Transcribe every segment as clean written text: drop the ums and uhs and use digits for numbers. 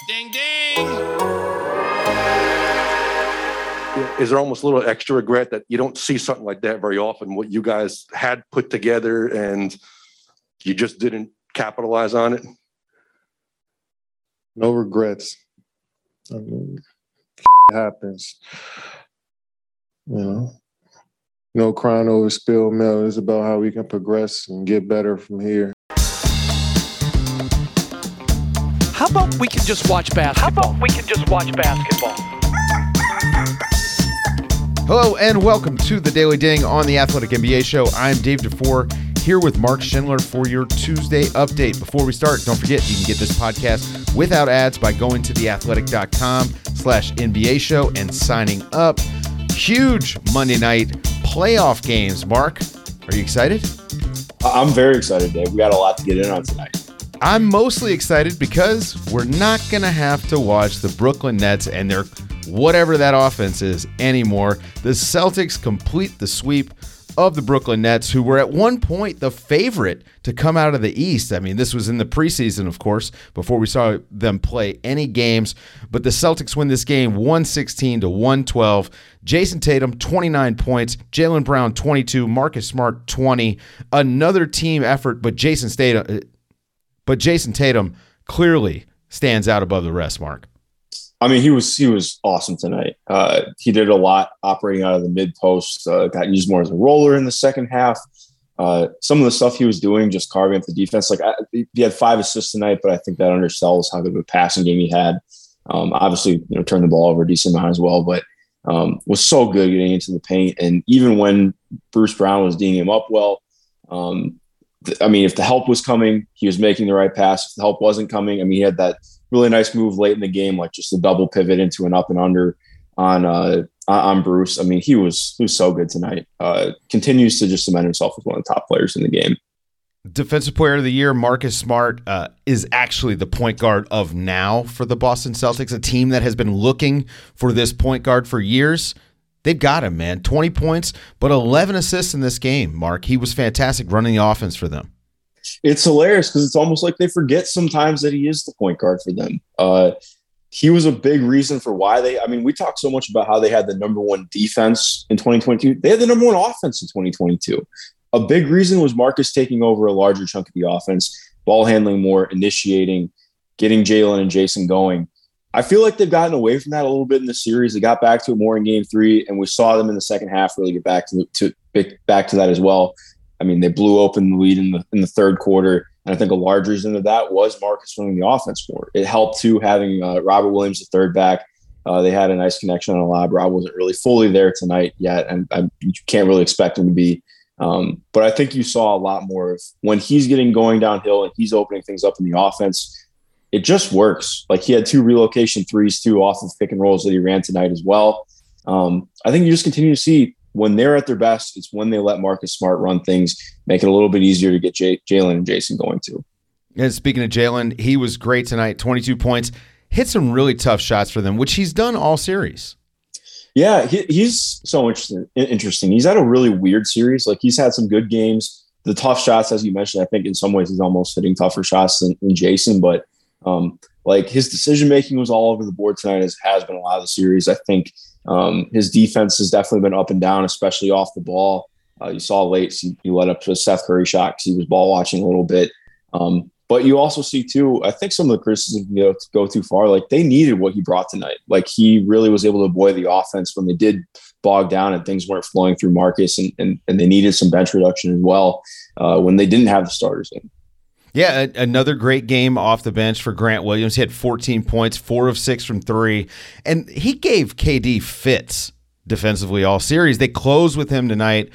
Ding, ding. Is there almost a little extra regret that you don't see something like that very often, what you guys had put together and you just didn't capitalize on it? No regrets. I mean, happens. No crying over spilled milk. It's about how we can progress and get better from here. How about we can just watch basketball? Hello and welcome to the Daily Ding on the Athletic NBA Show. I'm Dave DeFore here with Mark Schindler for your Tuesday update. Before we start, don't forget you can get this podcast without ads by going to theathletic.com/NBA Show and signing up. Huge Monday night playoff games. Mark, are you excited? I'm very excited, Dave. We got a lot to get in on tonight. I'm mostly excited because we're not going to have to watch the Brooklyn Nets and their whatever that offense is anymore. The Celtics complete the sweep of the Brooklyn Nets, who were at one point the favorite to come out of the East. I mean, this was in the preseason, of course, before we saw them play any games. But the Celtics win this game 116-112. Jason Tatum, 29 points. Jaylen Brown, 22. Marcus Smart, 20. Another team effort, but Jason Tatum clearly stands out above the rest, Mark. I mean, he was awesome tonight. He did a lot operating out of the mid post, got used more as a roller in the second half. Some of the stuff he was doing, just carving up the defense. He had 5 assists tonight, but I think that undersells how good of a passing game he had. Obviously, turned the ball over a decent amount as well, but was so good getting into the paint. And even when Bruce Brown was D'ing him up well, if the help was coming, he was making the right pass. If the help wasn't coming, he had that really nice move late in the game, like just a double pivot into an up and under on Bruce. He was so good tonight. Continues to just cement himself as one of the top players in the game. Defensive Player of the Year, Marcus Smart, is actually the point guard of now for the Boston Celtics, a team that has been looking for this point guard for years. They've got him, man. 20 points, but 11 assists in this game, Mark. He was fantastic running the offense for them. It's hilarious because it's almost like they forget sometimes that he is the point guard for them. He was a big reason for why we talk so much about how they had the number one defense in 2022. They had the number one offense in 2022. A big reason was Marcus taking over a larger chunk of the offense, ball handling more, initiating, getting Jaylen and Jason going. I feel like they've gotten away from that a little bit in the series. They got back to it more in game 3, and we saw them in the second half really get back to that as well. They blew open the lead in the third quarter, and I think a large reason of that was Marcus running the offense more. It helped, too, having Robert Williams, the third back. They had a nice connection on a lob. Rob wasn't really fully there tonight yet, and you can't really expect him to be. But I think you saw a lot more of when he's getting going downhill and he's opening things up in the offense, it just works. He had 2 relocation threes, too, off of pick and rolls that he ran tonight as well. I think you just continue to see when they're at their best, it's when they let Marcus Smart run things, make it a little bit easier to get Jaylen and Jason going too. And speaking of Jaylen, he was great tonight, 22 points, hit some really tough shots for them, which he's done all series. Yeah, he's so interesting. He's had a really weird series. He's had some good games. The tough shots, as you mentioned, I think in some ways he's almost hitting tougher shots than Jason, but his decision-making was all over the board tonight, as has been a lot of the series. I think his defense has definitely been up and down, especially off the ball. You saw late, he led up to a Seth Curry shot because he was ball watching a little bit. But you also see, too, I think some of the criticism go too far. They needed what he brought tonight. He really was able to buoy the offense when they did bog down and things weren't flowing through Marcus, and they needed some bench reduction as well when they didn't have the starters in. Yeah, another great game off the bench for Grant Williams. He had 14 points, 4 of 6 from 3, and he gave KD fits defensively all series. They closed with him tonight.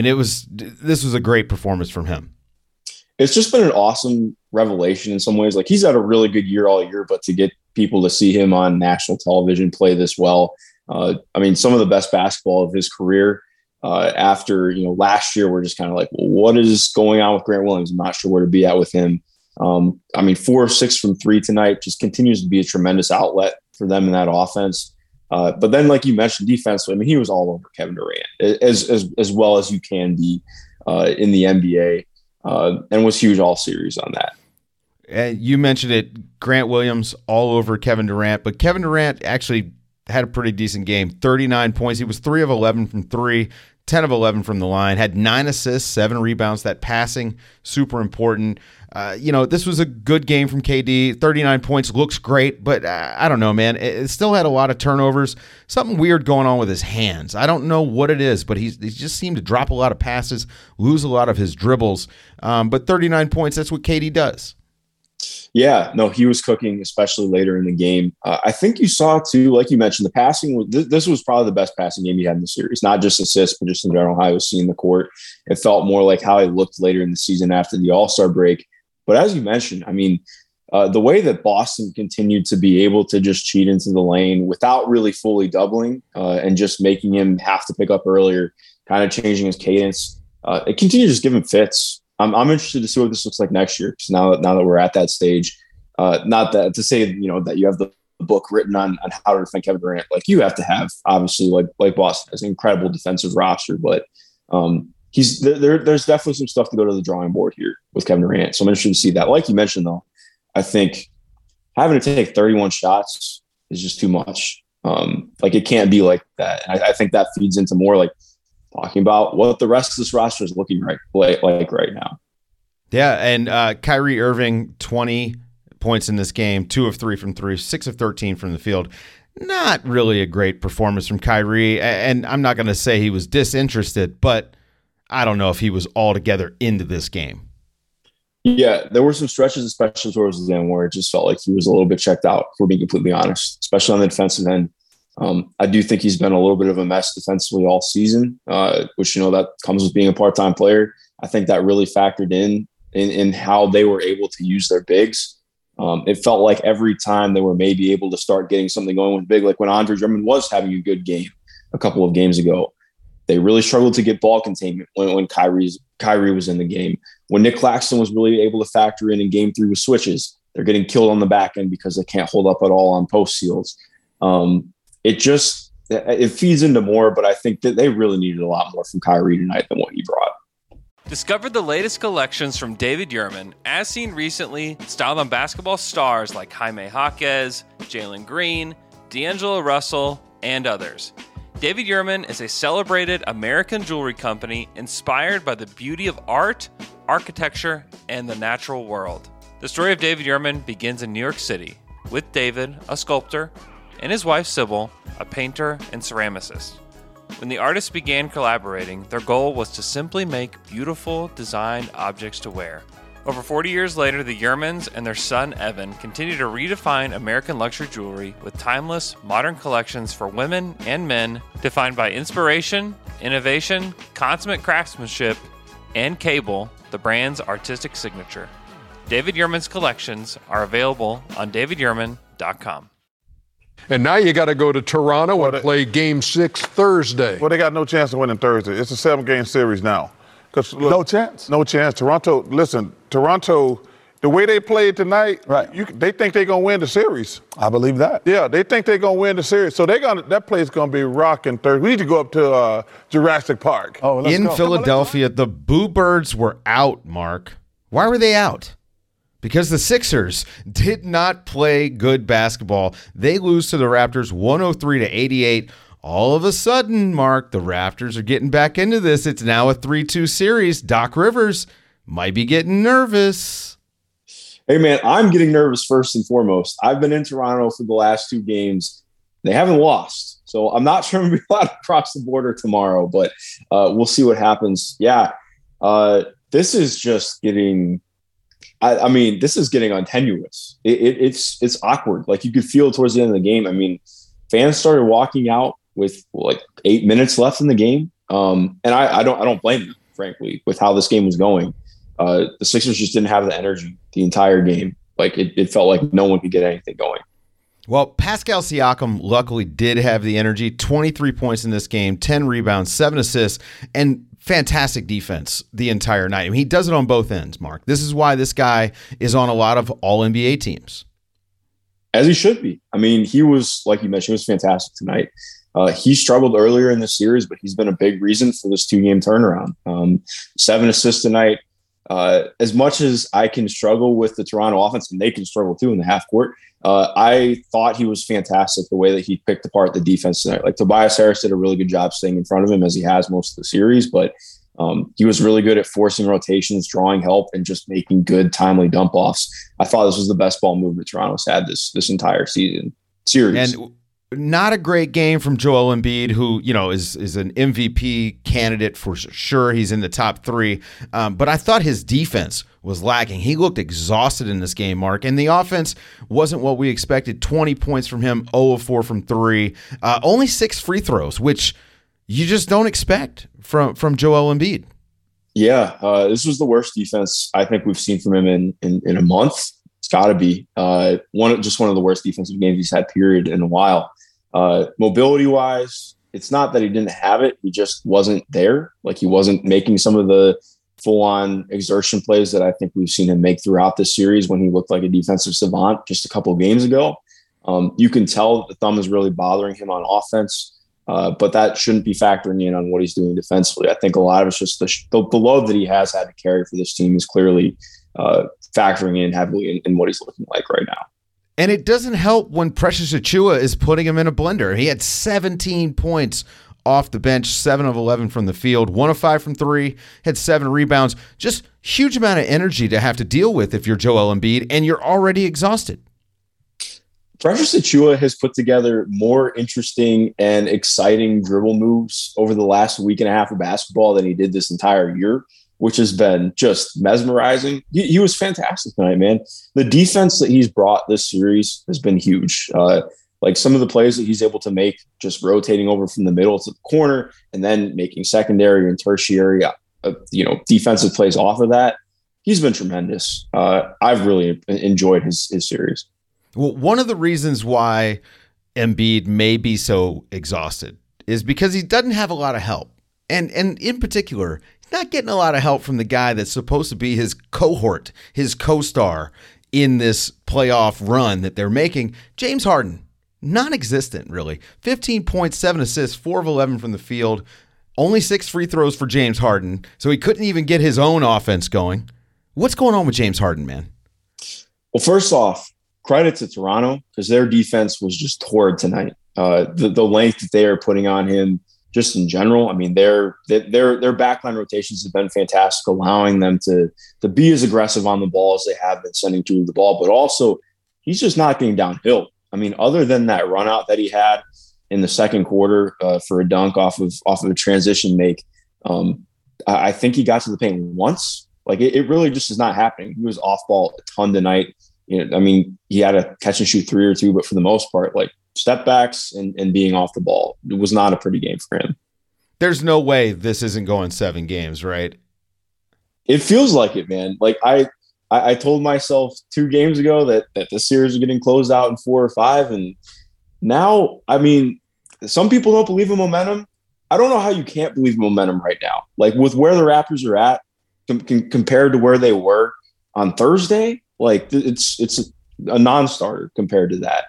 This was a great performance from him. It's just been an awesome revelation in some ways. He's had a really good year all year, but to get people to see him on national television play this well, some of the best basketball of his career. After last year, we're just kind of well, what is going on with Grant Williams? I'm not sure where to be at with him. 4 of 6 from 3 tonight just continues to be a tremendous outlet for them in that offense. But then, like you mentioned, defensively, he was all over Kevin Durant as well as you can be in the NBA, and was huge all series on that. You mentioned it, Grant Williams all over Kevin Durant, but Kevin Durant actually had a pretty decent game. 39 points. He was 3 of 11 from 3, 10 of 11 from the line, had 9 assists, 7 rebounds. That passing, super important. This was a good game from KD. 39 points looks great, but I don't know, man. It still had a lot of turnovers. Something weird going on with his hands. I don't know what it is, but he just seemed to drop a lot of passes, lose a lot of his dribbles. But 39 points, that's what KD does. Yeah, no, he was cooking, especially later in the game. I think you saw, too, like you mentioned, the passing. This was probably the best passing game he had in the series, not just assists, but just in general how he was seeing the court. It felt more like how he looked later in the season after the All-Star break. But as you mentioned, I mean, the way that Boston continued to be able to just cheat into the lane without really fully doubling and just making him have to pick up earlier, kind of changing his cadence, it continued to just give him fits. I'm interested to see what this looks like next year. Because now that we're at that stage, not that to say that you have the book written on how to defend Kevin Durant. Like you have to have, obviously, like Boston has an incredible defensive roster, but there's definitely some stuff to go to the drawing board here with Kevin Durant. So I'm interested to see that. Like you mentioned, though, I think having to take 31 shots is just too much. It can't be like that. And I think that feeds into more like talking about what the rest of this roster is looking like right now. Yeah, and Kyrie Irving, 20 points in this game, 2 of 3 from 3, 6 of 13 from the field. Not really a great performance from Kyrie, and I'm not going to say he was disinterested, but I don't know if he was altogether into this game. Yeah, there were some stretches, especially towards the end, where it just felt like he was a little bit checked out, if we're being completely honest, especially on the defensive end. I do think he's been a little bit of a mess defensively all season, which, that comes with being a part-time player. I think that really factored in how they were able to use their bigs. It felt like every time they were maybe able to start getting something going with big, like when Andre Drummond was having a good game a couple of games ago, they really struggled to get ball containment when Kyrie was in the game. When Nick Claxton was really able to factor in game 3 with switches, they're getting killed on the back end because they can't hold up at all on post seals. It feeds into more, but I think that they really needed a lot more from Kyrie tonight than what he brought. Discover the latest collections from David Yurman, as seen recently, styled on basketball stars like Jaime Jaquez, Jalen Green, D'Angelo Russell, and others. David Yurman is a celebrated American jewelry company inspired by the beauty of art, architecture, and the natural world. The story of David Yurman begins in New York City, with David, a sculptor, and his wife Sybil, a painter and ceramicist. When the artists began collaborating, their goal was to simply make beautiful designed objects to wear. Over 40 years later, the Yurmans and their son Evan continue to redefine American luxury jewelry with timeless, modern collections for women and men defined by inspiration, innovation, consummate craftsmanship, and Cable, the brand's artistic signature. David Yurman's collections are available on davidyurman.com. And now you got to go to Toronto and play Game 6 Thursday. Well, they got no chance of winning Thursday. It's a 7-game series now. No chance? No chance. Toronto, the way they played tonight, right. They think they're going to win the series. I believe that. Yeah, they think they're going to win the series. So that place is going to be rocking Thursday. We need to go up to Jurassic Park. In Philadelphia, the Boo Birds were out, Mark. Why were they out? Because the Sixers did not play good basketball. They lose to the Raptors 103-88. All of a sudden, Mark, the Raptors are getting back into this. It's now a 3-2 series. Doc Rivers might be getting nervous. Hey, man, I'm getting nervous first and foremost. I've been in Toronto for the last 2 games. They haven't lost. So I'm not sure I'm going to be allowed to cross the border tomorrow, but we'll see what happens. Yeah, this is just getting... this is getting untenuous. It's awkward. Like you could feel towards the end of the game. I mean, fans started walking out with like 8 minutes left in the game. And I don't blame them, frankly, with how this game was going. The Sixers just didn't have the energy the entire game. Like it felt like no one could get anything going. Well, Pascal Siakam luckily did have the energy. 23 points in this game, 10 rebounds, 7 assists, and fantastic defense the entire night. I mean, he does it on both ends, Mark. This is why this guy is on a lot of all-NBA teams. As he should be. I mean, he was, like you mentioned, he was fantastic tonight. He struggled earlier in the series, but he's been a big reason for this 2-game turnaround. 7 assists tonight. As much as I can struggle with the Toronto offense, and they can struggle too in the half court, I thought he was fantastic the way that he picked apart the defense tonight. Like Tobias Harris did a really good job staying in front of him as he has most of the series, but he was really good at forcing rotations, drawing help, and just making good, timely dump offs. I thought this was the best ball movement Toronto's had this entire series. And not a great game from Joel Embiid, who, you know, is an MVP candidate for sure. He's in the top 3. But I thought his defense was lacking. He looked exhausted in this game, Mark. And the offense wasn't what we expected. 20 points from him, 0 of 4 from 3. Only 6 free throws, which you just don't expect from Joel Embiid. Yeah, this was the worst defense I think we've seen from him in a month. It's got to be one of the worst defensive games he's had, period, in a while. Mobility wise, it's not that he didn't have it; he just wasn't there. Like, he wasn't making some of the full on exertion plays that I think we've seen him make throughout this series when he looked like a defensive savant just a couple of games ago. You can tell that the thumb is really bothering him on offense. But that shouldn't be factoring in on what he's doing defensively. I think a lot of it's just the load that he has had to carry for this team is clearly factoring in heavily in what he's looking like right now. And it doesn't help when Precious Achiuwa is putting him in a blender. He had 17 points off the bench, 7 of 11 from the field, 1 of 5 from 3, had 7 rebounds. Just huge amount of energy to have to deal with if you're Joel Embiid and you're already exhausted. Precious Achiuwa has put together more interesting and exciting dribble moves over the last week and a half of basketball than he did this entire year, which has been just mesmerizing. He was fantastic tonight, man. The defense that he's brought this series has been huge. Like some of the plays that he's able to make, just rotating over from the middle to the corner and then making secondary and tertiary, defensive plays off of that. He's been tremendous. I've really enjoyed his series. Well, one of the reasons why Embiid may be so exhausted is because he doesn't have a lot of help. And in particular, he's not getting a lot of help from the guy that's supposed to be his cohort, his co-star in this playoff run that they're making. James Harden, non-existent, really. 15 points, 7 assists, 4 of 11 from the field. Only 6 free throws for James Harden, so he couldn't even get his own offense going. What's going on with James Harden, man? Well, first off, credit to Toronto because their defense was just torrid tonight. The length that they are putting on him, just in general. I mean, their backline rotations have been fantastic, allowing them to be as aggressive on the ball as they have been sending through the ball. But also, he's just not getting downhill. I mean, other than that run out that he had in the second quarter for a dunk off of a transition make, I think he got to the paint once. Like it really just is not happening. He was off ball a ton tonight. I mean, he had a catch and shoot 3 or 2, but for the most part, like step backs and being off the ball, it was not a pretty game for him. There's no way this isn't going 7 games, right? It feels like it, man. Like I told myself 2 games ago that the series was getting closed out in 4 or 5. And now, I mean, some people don't believe in momentum. I don't know how you can't believe in momentum right now. Like with where the Raptors are at compared to where they were on Thursday, like it's a non-starter compared to that.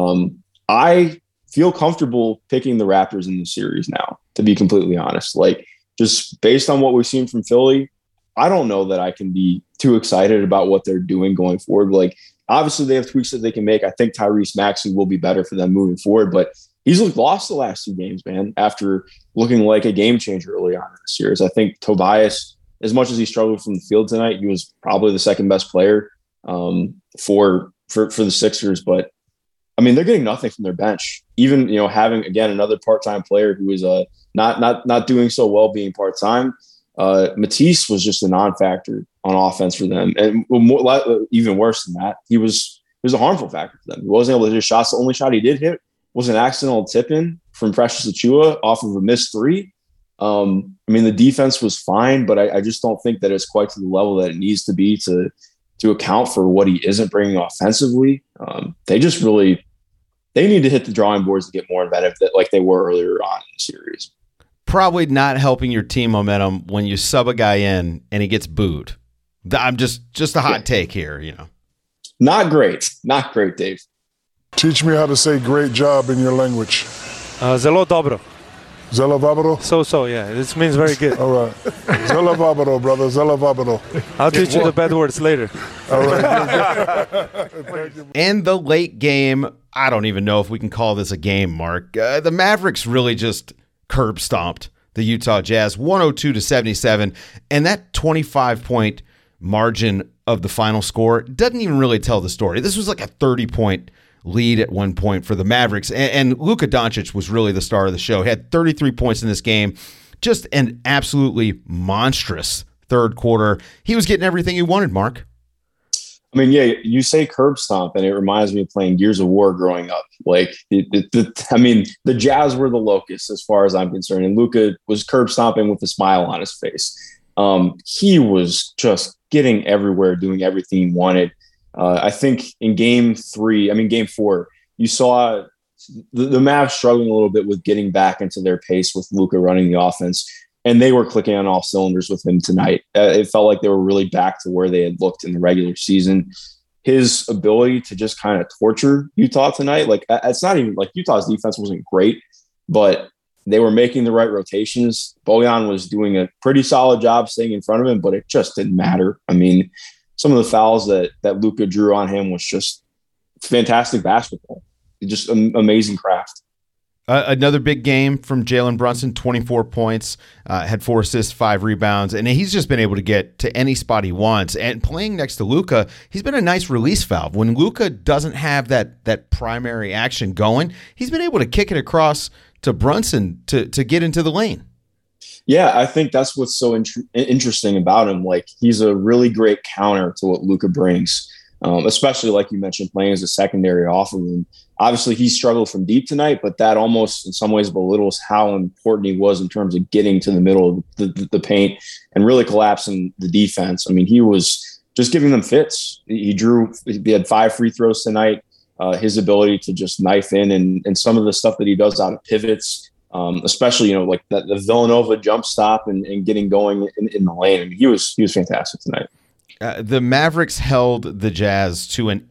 I feel comfortable picking the Raptors in the series now, to be completely honest. Like just based on what we've seen from Philly, I don't know that I can be too excited about what they're doing going forward. Like obviously they have tweaks that they can make. I think Tyrese Maxey will be better for them moving forward, but he's lost the last 2 games, man, after looking like a game changer early on in the series. I think Tobias, as much as he struggled from the field tonight, he was probably the second best player for the Sixers. But I mean, they're getting nothing from their bench. Even, having again another part-time player who is not doing so well being part-time. Matisse was just a non-factor on offense for them, and even worse than that, he was a harmful factor for them. He wasn't able to hit shots. The only shot he did hit was an accidental tip-in from Precious Achiuwa off of a missed 3. I mean, the defense was fine, but I just don't think that it's quite to the level that it needs to be to account for what he isn't bringing offensively. They need to hit the drawing boards to get more inventive like they were earlier on in the series. Probably not helping your team momentum when you sub a guy in and he gets booed. I'm just a hot take here, Not great, Dave. Teach me how to say great job in your language. Zelo dobro. Zelavabado? So, yeah. This means very good. All right. Zelavabado, brother. Zelavabado. I'll teach you the bad words later. All right. And the late game, I don't even know if we can call this a game, Mark. The Mavericks really just curb stomped the Utah Jazz 102-77. And that 25-point margin of the final score doesn't even really tell the story. This was like a 30-point lead at one point for the Mavericks. And Luka Doncic was really the star of the show. He had 33 points in this game. Just an absolutely monstrous third quarter. He was getting everything he wanted, Mark. I mean, yeah, you say curb stomp, and it reminds me of playing Gears of War growing up. Like, the Jazz were the locust as far as I'm concerned, and Luka was curb stomping with a smile on his face. He was just getting everywhere, doing everything he wanted. I think in game 4, you saw the Mavs struggling a little bit with getting back into their pace with Luka running the offense, and they were clicking on all cylinders with him tonight. It felt like they were really back to where they had looked in the regular season. His ability to just kind of torture Utah tonight, like, it's not even like Utah's defense wasn't great, but they were making the right rotations. Bojan was doing a pretty solid job staying in front of him, but it just didn't matter. I mean, some of the fouls that Luka drew on him was just fantastic basketball. Just amazing craft. Another big game from Jalen Brunson, 24 points, had 4 assists, 5 rebounds, and he's just been able to get to any spot he wants. And playing next to Luka, he's been a nice release valve. When Luka doesn't have that primary action going, he's been able to kick it across to Brunson to get into the lane. Yeah, I think that's what's so interesting about him. Like, he's a really great counter to what Luka brings, especially, like you mentioned, playing as a secondary off of him. Obviously, he struggled from deep tonight, but that almost in some ways belittles how important he was in terms of getting to the middle of the paint and really collapsing the defense. I mean, he was just giving them fits. He had 5 free throws tonight. His ability to just knife in and some of the stuff that he does out of pivots, especially, like the Villanova jump stop and getting going in the lane. I mean, he was fantastic tonight. The Mavericks held the Jazz to an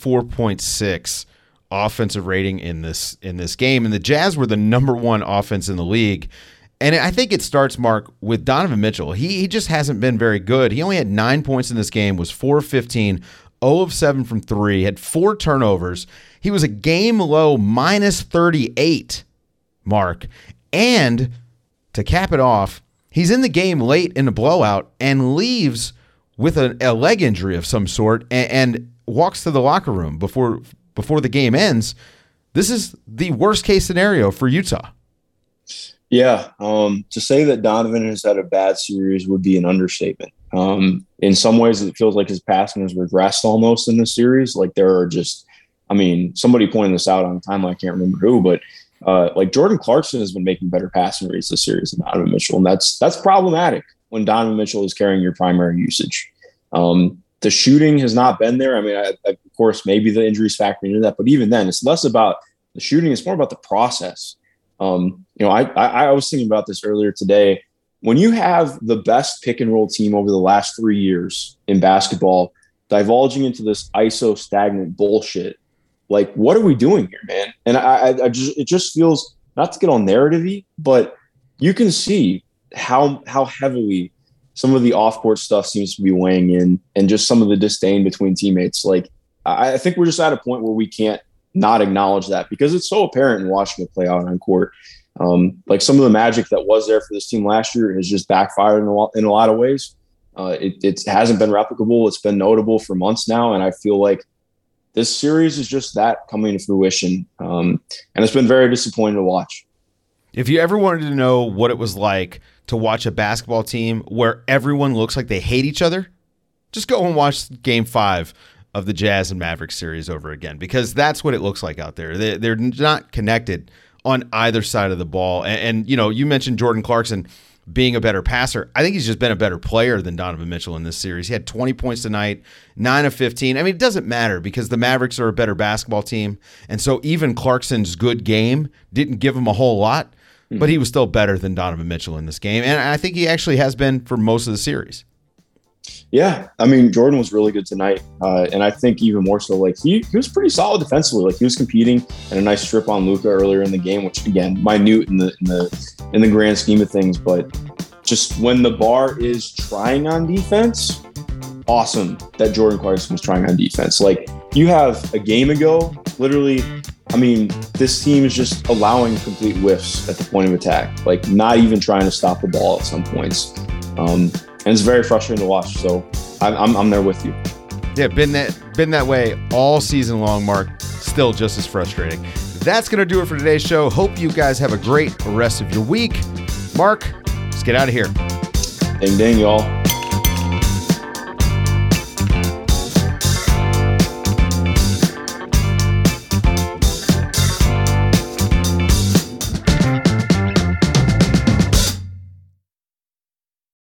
84.6 offensive rating in this game, and the Jazz were the number 1 offense in the league. And I think it starts, Mark, with Donovan Mitchell. He just hasn't been very good. He only had 9 points in this game, was 4 of 15, 0 of 7 from 3, had 4 turnovers. He was a game low minus 38, Mark. And to cap it off, he's in the game late in a blowout and leaves with a leg injury of some sort and walks to the locker room before the game ends. This is the worst case scenario for Utah. Yeah. To say that Donovan has had a bad series would be an understatement. In some ways, it feels like his passing has regressed almost in this series. Like, there are just, somebody pointed this out on the timeline, I can't remember who, but like Jordan Clarkson has been making better passing rates this series than Donovan Mitchell. And that's problematic when Donovan Mitchell is carrying your primary usage. The shooting has not been there. Of course, maybe the injuries factor into that, but even then, it's less about the shooting. It's more about the process. I was thinking about this earlier today. When you have the best pick and roll team over the last 3 years in basketball divulging into this ISO stagnant bullshit, like, what are we doing here, man? And it just feels, not to get all narrative-y, but you can see how heavily some of the off-court stuff seems to be weighing in, and just some of the disdain between teammates. Like, I think we're just at a point where we can't not acknowledge that, because it's so apparent in watching it play out on court. Like, some of the magic that was there for this team last year has just backfired in a lot of ways. It hasn't been replicable. It's been notable for months now, and I feel like this series is just that coming to fruition. And it's been very disappointing to watch. If you ever wanted to know what it was like to watch a basketball team where everyone looks like they hate each other, just go and watch Game 5 of the Jazz and Mavericks series over again, because that's what it looks like out there. They're not connected on either side of the ball. And you mentioned Jordan Clarkson being a better passer. I think he's just been a better player than Donovan Mitchell in this series. He had 20 points tonight, 9 of 15. It doesn't matter, because the Mavericks are a better basketball team. And so even Clarkson's good game didn't give him a whole lot, but he was still better than Donovan Mitchell in this game. And I think he actually has been for most of the series. Yeah, I mean, Jordan was really good tonight, and I think even more so, like he was pretty solid defensively. Like he was competing and a nice strip on Luka earlier in the game, which again, minute in the grand scheme of things, but just when the bar is trying on defense, awesome that Jordan Clarkson was trying on defense. Like you have a game ago, literally. I mean, this team is just allowing complete whiffs at the point of attack, like not even trying to stop the ball at some points. And it's very frustrating to watch. So I'm there with you. Yeah, been that way all season long, Mark. Still just as frustrating. That's going to do it for today's show. Hope you guys have a great rest of your week. Mark, let's get out of here. Ding, ding, y'all.